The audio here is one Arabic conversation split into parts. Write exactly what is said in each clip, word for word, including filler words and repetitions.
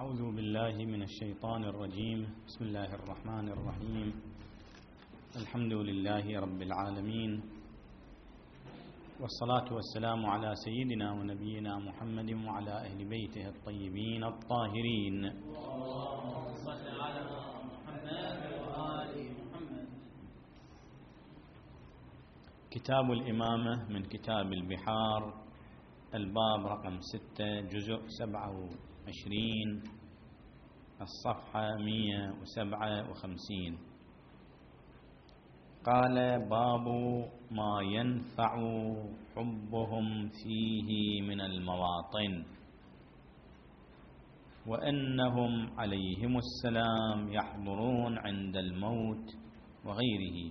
أعوذ بالله من الشيطان الرجيم. بسم الله الرحمن الرحيم. الحمد لله رب العالمين، والصلاة والسلام على سيدنا ونبينا محمد وعلى أهل بيته الطيبين الطاهرين. اللهم صل على محمد وآل محمد. كتاب الإمامة من كتاب البحار، الباب رقم ستة، جزء سبعة وعشرين، الصفحة مئة وسبعة وخمسين. قال: باب ما ينفع حبهم فيه من المواطن، وأنهم عليهم السلام يحضرون عند الموت وغيره،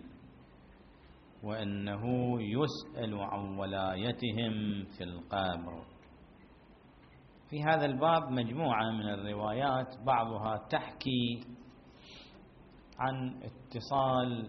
وأنه يسأل عن ولايتهم في القبر. في هذا الباب مجموعة من الروايات، بعضها تحكي عن اتصال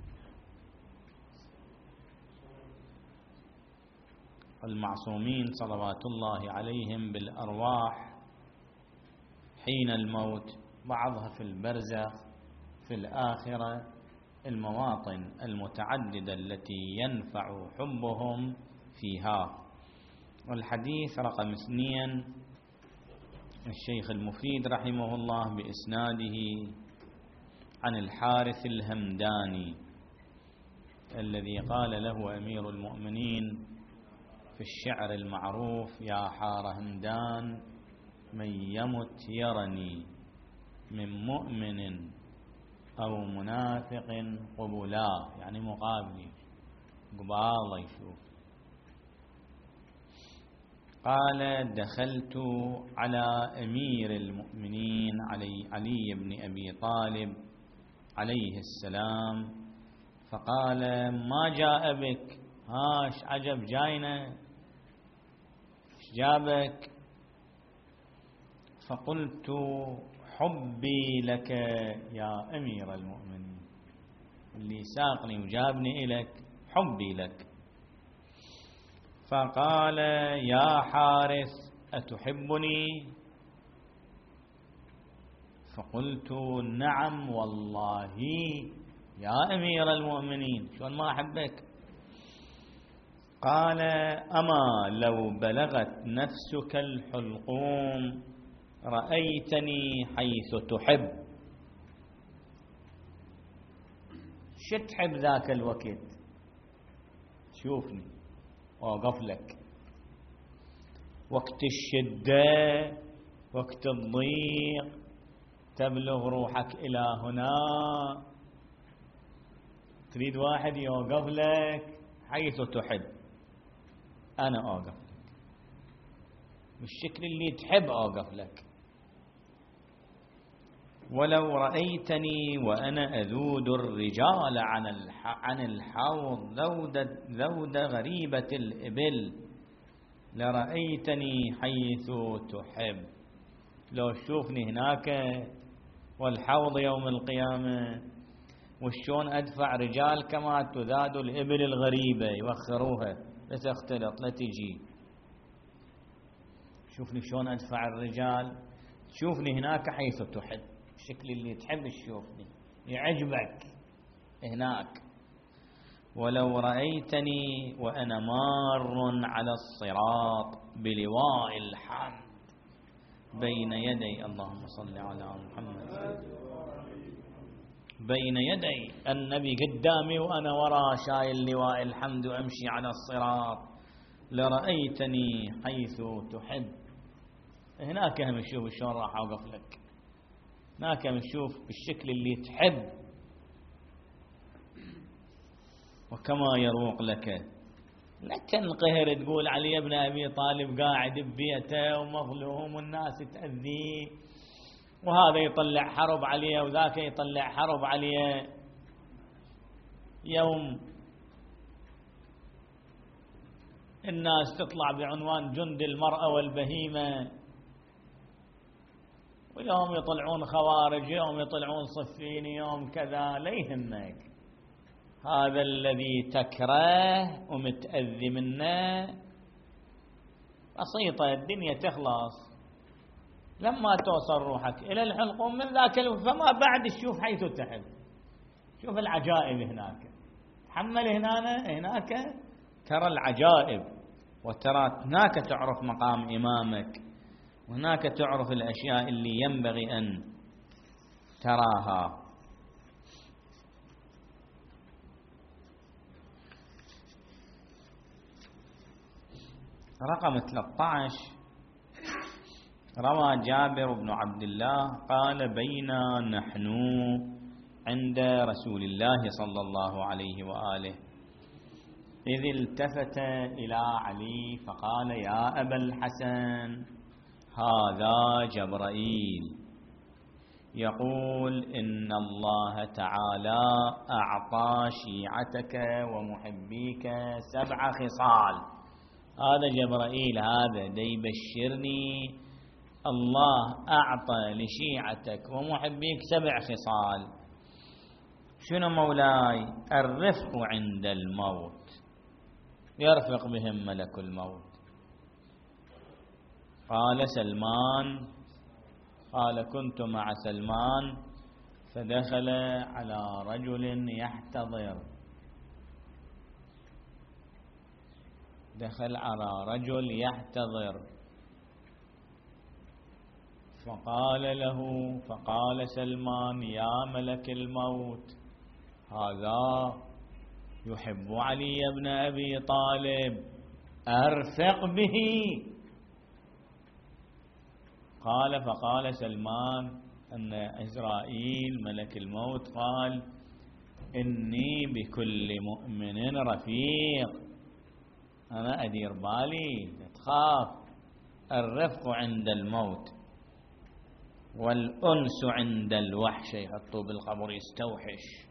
المعصومين صلوات الله عليهم بالأرواح حين الموت، بعضها في البرزخ، في الآخرة، المواطن المتعددة التي ينفع حبهم فيها. والحديث رقم اثنين، الشيخ المفيد رحمه الله بإسناده عن الحارث الهمداني الذي قال له أمير المؤمنين في الشعر المعروف: يا حار همدان من يمت يرني من مؤمن أو منافق قبلا، يعني مقابلي قبال يشوف. قال: دخلت على أمير المؤمنين علي, علي بن أبي طالب عليه السلام، فقال: ما جاء بك؟ هاش عجب جاينا، ايش جابك؟ فقلت: حبي لك يا أمير المؤمنين، اللي ساقني وجابني إليك حبي لك. فقال: يا حارث أتحبني؟ فقلت: نعم والله يا أمير المؤمنين، شلون ما أحبك؟ قال: أما لو بلغت نفسك الحلقوم رأيتني حيث تحب. شو تحب ذاك الوقت؟ شوفني وأوقف لك. وقت الشدة، وقت الضيق، تبلغ روحك إلى هنا، تريد واحد يوقف لك حيث تحب، أنا أوقف لك بالشكل اللي تحب أوقف لك. ولو رأيتني وأنا أذود الرجال عن الحوض ذود غريبة الإبل لرأيتني حيث تحب. لو تشوفني هناك والحوض يوم القيامة، وشون أدفع رجال كما تذاد الإبل الغريبة يوخروها لتختلط لتجي. شوفني شون أدفع الرجال، شوفني هناك حيث تحب، الشكل اللي تحب تشوفني يعجبك هناك. ولو رأيتني وأنا مار على الصراط بلواء الحمد بين يدي، اللهم صل على محمد، بين يدي النبي قدامي وأنا وراء شايل لواء الحمد وأمشي على الصراط، لرأيتني حيث تحب. هناك هم نشوف شلون راح أوقف لك، هناك نشوف بالشكل اللي تحب وكما يروق لك. لا تنقهر تقول علي ابن أبي طالب قاعد ببيته ومظلوم والناس تأذيه، وهذا يطلع حرب عليه وذاك يطلع حرب عليه. يوم الناس تطلع بعنوان جند المرأة والبهيمة، ويوم يطلعون خوارج، يوم يطلعون صفين، يوم كذا، لا يهمك. هذا الذي تكره ومتأذي منه بسيطة، الدنيا تخلص. لما توصل روحك إلى الحلقوم من ذاك فما بعد تشوف حيث تحب. شوف العجائب هناك، تحمل هنا هناك ترى العجائب، وترى هناك تعرف مقام إمامك، وهناك تعرف الأشياء اللي ينبغي أن تراها. رقم ثلاثة عشر روى جابر بن عبد الله قال: بينا نحن عند رسول الله صلى الله عليه وآله إذ التفت إلى علي فقال: يا أبا الحسن، هذا جبرائيل يقول إن الله تعالى أعطى شيعتك ومحبيك سبع خصال. هذا جبرائيل، هذا دي بشرني الله أعطى لشيعتك ومحبيك سبع خصال. شنو مولاي؟ الرفق عند الموت، يرفق بهم ملك الموت. قال سلمان، قال: كنت مع سلمان فدخل على رجل يحتضر، دخل على رجل يحتضر فقال له، فقال سلمان: يا ملك الموت، هذا يحب علي بن أبي طالب، أرفق به. قال فقال سلمان أن إسرائيل ملك الموت قال: إني بكل مؤمن رفيق، أنا أدير بالي، لا تخاف. الرفق عند الموت والأنس عند الوحش، يحطوا بالقبر يستوحش،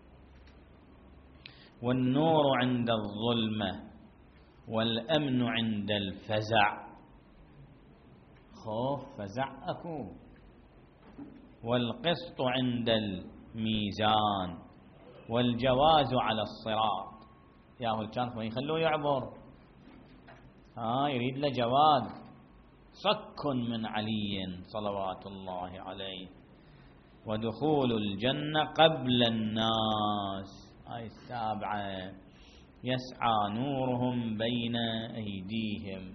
والنور عند الظلمة، والأمن عند الفزع، خوف فزع أكو، والقسط عند الميزان، والجواز على الصراط. ياهو الكان ما يخلوه يعبر، ها يريد له جواز. صك من علي صلوات الله عليه، ودخول الجنة قبل الناس. هاي السابعة: يسعى نورهم بين أيديهم.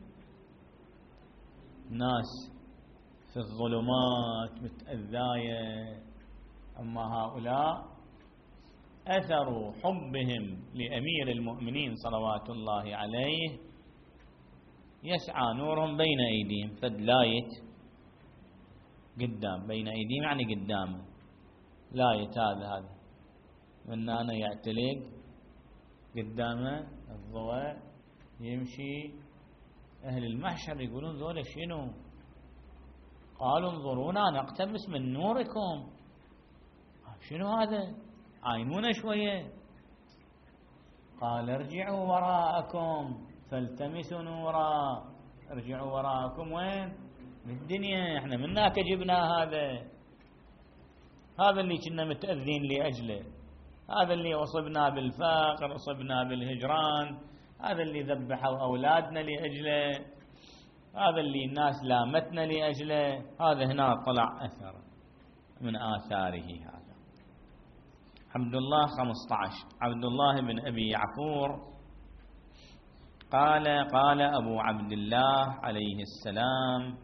ناس في الظلمات متأذاية، أما هؤلاء أثروا حبهم لأمير المؤمنين صلوات الله عليه، يسعى نورهم بين أيديهم. فدلايت قدام، بين أيديهم يعني قدام، لايت هذا هذا من أنا يعتلق قدامه الضوء يمشي. أهل المحشر يقولون: ذولا شنو؟ قالوا: انظرونا نقتبس من نوركم. شنو هذا؟ عاينونا شوية. قال: ارجعوا وراءكم فالتمسوا نورا. ارجعوا وراءكم وين؟ بالدنيا، احنا مناك جبنا هذا، هذا اللي كنا متأذين لأجله، هذا اللي أصبنا بالفقر، أصبنا بالهجران، هذا اللي ذبحوا أولادنا لأجله، هذا اللي الناس لامتنا لأجله. هذا هنا طلع أثر من آثاره. هذا عبد الله خمسة عشر. عبد الله بن أبي يعفور قال: قال أبو عبد الله عليه السلام: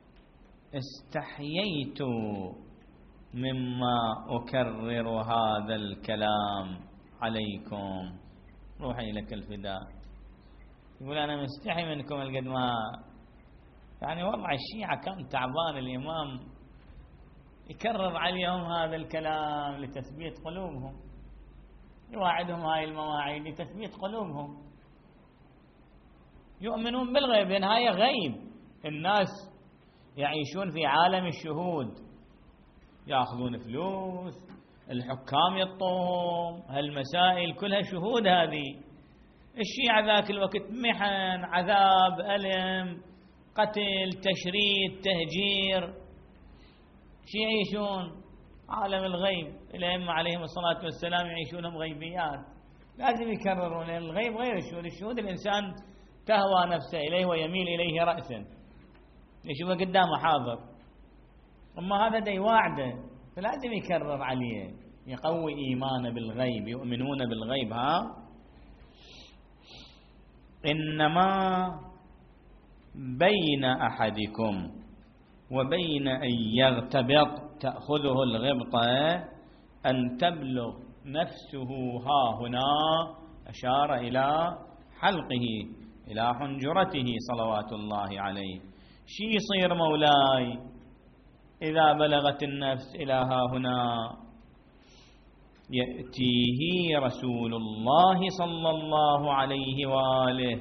استحييت مما أكرر هذا الكلام عليكم، روحي لك الفداء. يقول: أنا مستحي منكم القد ما يعني وضع الشيعة كان تعبان، الإمام يكرر عليهم هذا الكلام لتثبيت قلوبهم، يواعدهم هاي المواعيد لتثبيت قلوبهم. يؤمنون بالغيب، لأن هاي غيب، الناس يعيشون في عالم الشهود، يأخذون فلوس، الحكام يطوهم، هالمسائل كلها شهود. هذه الشيعة ذاك الوقت محن، عذاب، ألم، قتل، تشريد، تهجير، شي يعيشون عالم الغيب. الأئمة عليهم الصلاة والسلام يعيشونهم غيبيات، لازم يكررون الغيب غير الشهود. الشهود الإنسان تهوى نفسه إليه ويميل إليه رأسا، يشوفه قدامه حاضر. أما هذا دي واعده فلازم يكرر عليه، يقوي إيمانه بالغيب، يؤمنون بالغيب. ها إنما بين أحدكم وبين أن يغتبط تأخذه الغبطة أن تبلغ نفسه ها هنا، أشار إلى حلقه إلى حنجرته صلوات الله عليه. شي يصير مولاي إذا بلغت النفس إلى ها هنا؟ يأتيه رسول الله صلى الله عليه وآله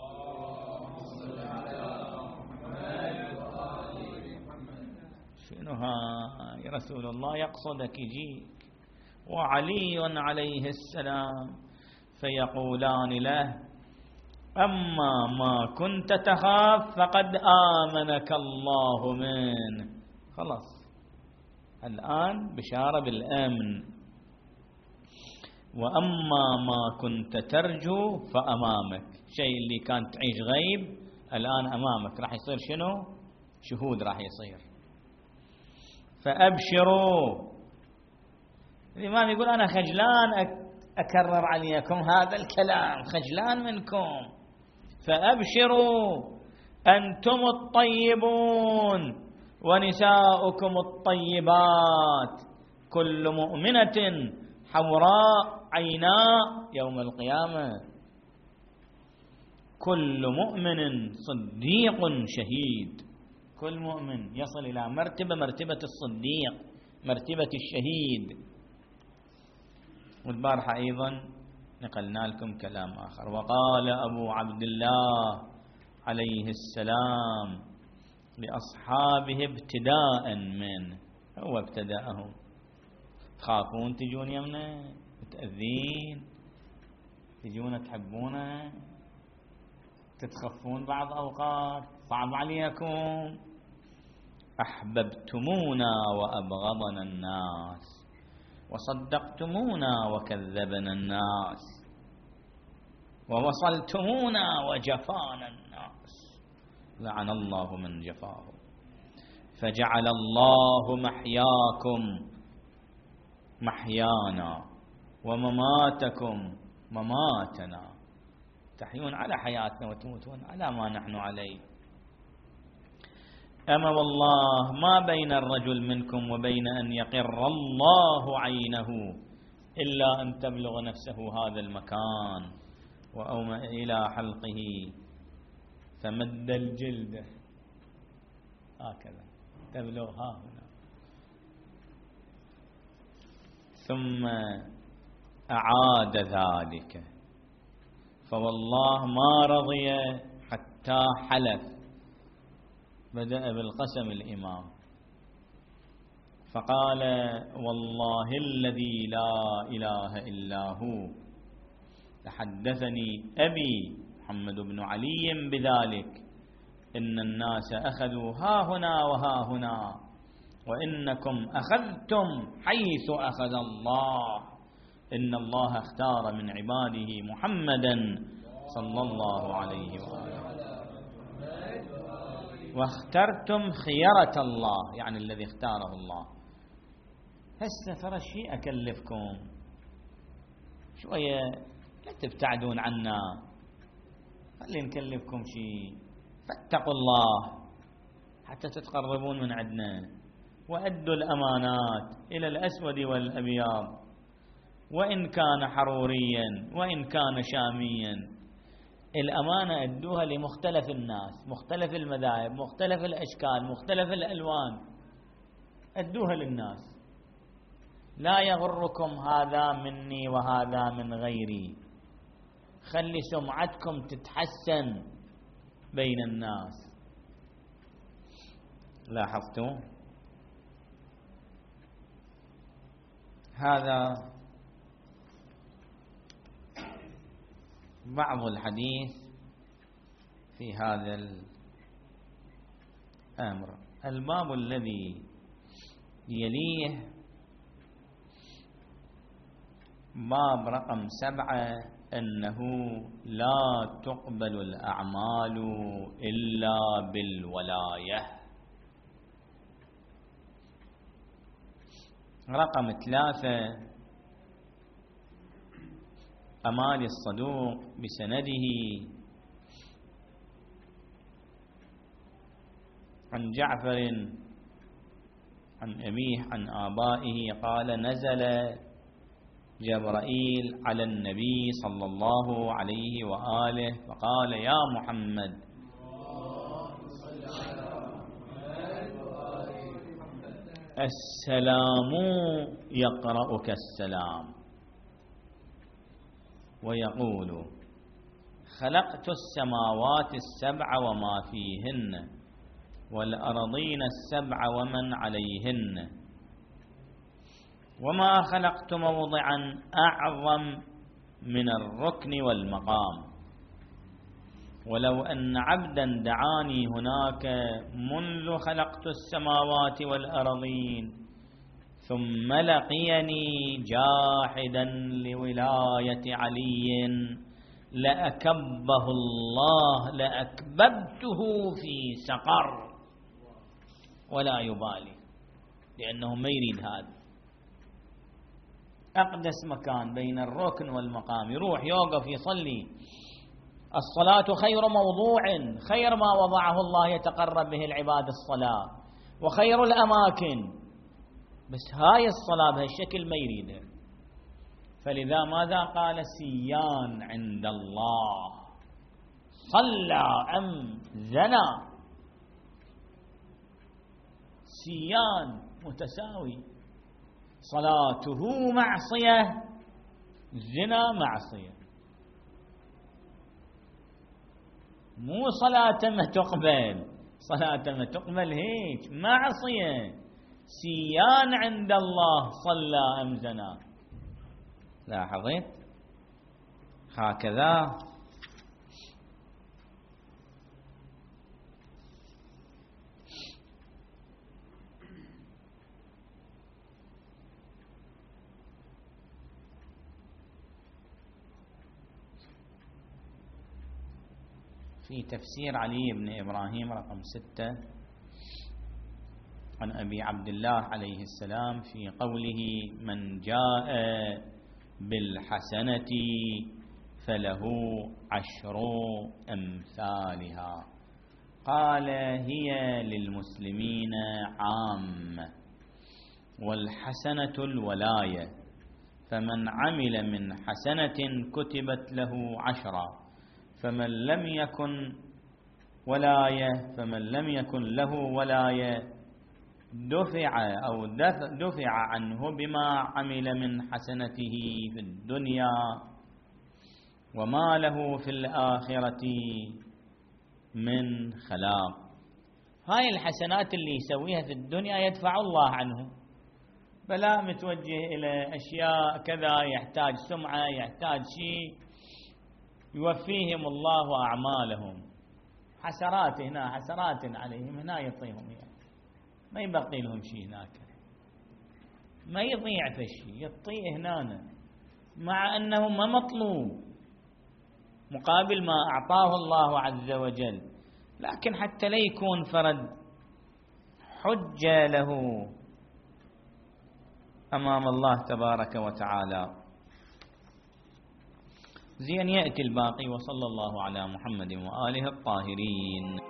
شنو هاي؟ رسول الله يقصدك يجيك وعلي عليه السلام، فيقولان له: أما ما كنت تخاف فقد آمنك الله منه. خلاص الآن بشارة بالأمن. وأما ما كنت ترجو فأمامك، شيء اللي كان تعيش غيب الآن أمامك، راح يصير شنو؟ شهود راح يصير. فأبشروا. الإمام يقول أنا خجلان أكرر عليكم هذا الكلام، خجلان منكم. فأبشروا أنتم الطيبون ونساؤكم الطيبات، كل مؤمنة حوراء عيناء يوم القيامة، كل مؤمن صديق شهيد. كل مؤمن يصل إلى مرتبة مرتبة الصديق، مرتبة الشهيد. والبارحة أيضا نقلنا لكم كلام آخر. وقال أبو عبد الله عليه السلام لأصحابه ابتداء منه، هو ابتدأهم: تخافون تجون يمنا، متأذين، تجون تحبونه، تتخفون بعض أوقات، صعب عليكم. أحببتمونا وأبغضنا الناس، وصدقتمونا وكذبنا الناس، ووصلتمونا وجفانا الناس، لعن الله من جفاه. فجعل الله محياكم محيانا ومماتكم مماتنا، تحيون على حياتنا وتموتون على ما نحن عليه. أما والله ما بين الرجل منكم وبين أن يقر الله عينه إلا أن تبلغ نفسه هذا المكان، وأومأ إلى حلقه فمد الجلد، هكذا تبلغ ها هنا، ثم أعاد ذلك. فوالله ما رضي حتى حلف. بدأ بالقسم الإمام فقال: والله الذي لا إله إلا هو تحدثني أبي محمد بن علي بذلك، إن الناس أخذوا ها هنا وها هنا، وإنكم أخذتم حيث أخذ الله، إن الله اختار من عباده محمدا صلى الله عليه وآله، واخترتم خيرة الله، يعني الذي اختاره الله. هسه ترى شيء أكلفكم شوية، لا تبتعدون عنا، خلي نكلفكم شيء، فاتقوا الله حتى تتقربون من عندنا، وأدوا الأمانات إلى الأسود والأبيض، وإن كان حروريا وإن كان شاميا، الأمانة أدوها لمختلف الناس، مختلف المذاهب، مختلف الأشكال، مختلف الألوان، أدوها للناس. لا يغركم هذا مني وهذا من غيري، خلي سمعتكم تتحسن بين الناس. لاحظتوا هذا بعض الحديث في هذا الأمر. الباب الذي يليه باب رقم سبعة، أنه لا تقبل الأعمال إلا بالولاية. رقم ثلاثة أمالي الصدوق بسنده عن جعفر عن أبيه عن آبائه قال نزل جبرائيل على النبي صلى الله عليه وآله فقال يا محمد السلام يقرأك السلام ويقول خلقت السماوات السبع وما فيهن والأرضين السبع ومن عليهن وما خلقت موضعا أعظم من الركن والمقام ولو أن عبدا دعاني هناك منذ خلقت السماوات والأرضين ثم لقيني جاحدا لولاية علي لأكبه الله لأكببته في سقر ولا يبالي لأنه ما يريد هذا. أقدس مكان بين الركن والمقام يروح يوقف يصلي. الصلاة خير موضوع، خير ما وضعه الله يتقرب به العباد الصلاة، وخير الأماكن، بس هاي الصلاة بهالشكل ما يريدها. فلذا ماذا قال؟ سيان عند الله، صلى أم زنى، سيان متساوي، صلاته معصية، زنا معصية، مو صلاة ما تقبل، صلاة ما تقبل هيك معصية. سيان عند الله صلى أم زنا. لاحظت هكذا في تفسير علي بن إبراهيم رقم ستة عن أبي عبد الله عليه السلام في قوله من جاء بالحسنة فله عشر أمثالها، قال هي للمسلمين عامة، والحسنة الولاية، فمن عمل من حسنة كتبت له عشرة، فمن لم يكن ولاية فمن لم يكن له ولاية دفع أو دفع عنه بما عمل من حسنته في الدنيا وما له في الآخرة من خلاق. هاي الحسنات اللي يسويها في الدنيا يدفع الله عنه، بلا متوجه إلى أشياء كذا يحتاج سمعة يحتاج شيء، يوفيهم الله أعمالهم حسرات هنا حسرات عليهم هنا يعطيهم يعني. ما يبقي لهم شيء هناك، ما يضيع في شيء يعطيه هنا، مع أنه ما مطلوب مقابل ما أعطاه الله عز وجل، لكن حتى لا يكون فرد حجة له أمام الله تبارك وتعالى. زين يأتي الباقي. وصلى الله على محمد وآله الطاهرين.